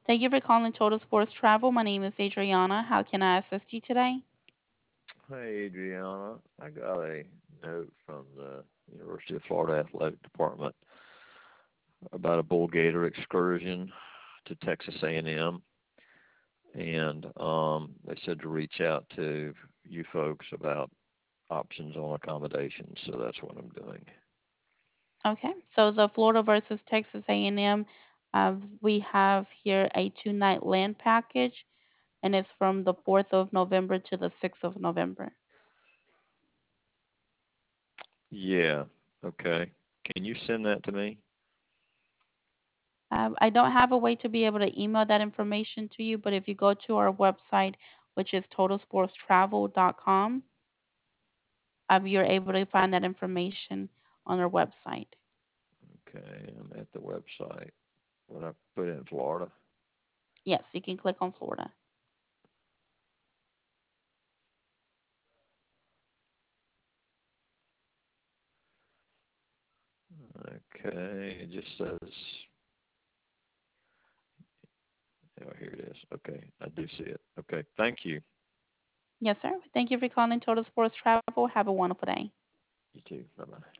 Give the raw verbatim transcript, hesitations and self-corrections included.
Thank you for calling Total Sports Travel. My name is Adriana. How can I assist you today? Hey, Adriana. I got a note from the University of Florida Athletic Department about a bull gator excursion to Texas A and M, and M, and um, they said to reach out to you folks about options on accommodations. So that's what I'm doing. Okay, so the Florida versus Texas A and M, uh, we have here a two-night land package, and it's from the fourth of November to the sixth of November. Yeah. Okay. Can you send that to me? Um, I don't have a way to be able to email that information to you, but if you go to our website, which is total sports travel dot com, um, you're able to find that information on our website. Okay, I'm at the website. When I put in Florida. Yes, you can click on Florida. Okay, it just says. Oh, here it is. Okay, I do see it. Okay, thank you. Yes, sir. Thank you for calling Total Sports Travel. Have a wonderful day. You too. Bye bye.